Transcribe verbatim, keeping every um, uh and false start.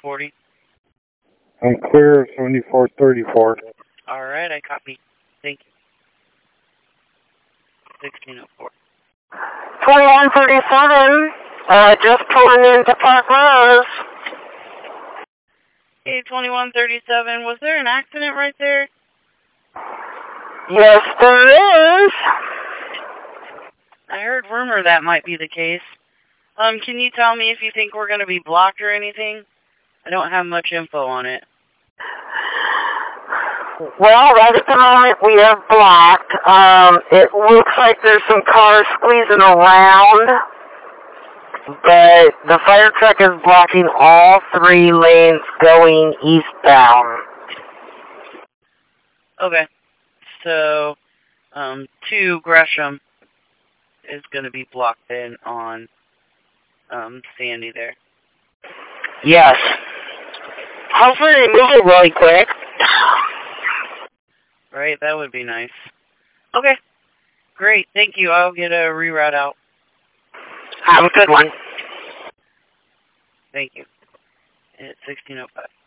forty. I'm clear, seventy-four thirty-four. Alright, I copy. Thank you. sixteen oh four. twenty-one thirty-seven, uh, just pulling into Park Rose. Hey, twenty-one thirty-seven, was there an accident right there? Yes, there is. I heard rumor that might be the case. Um, can you tell me if you think we're going to be blocked or anything? I don't have much info on it. Well, right at the moment we are blocked. Um, it looks like there's some cars squeezing around, but the fire truck is blocking all three lanes going eastbound. Okay. So, um, two Gresham is going to be blocked in on, um, Sandy there. Yes. Hopefully they move it really quick. Right, that would be nice. Okay. Great, thank you. I'll get a reroute out. Have a good one. Thank you. It's sixteen oh five.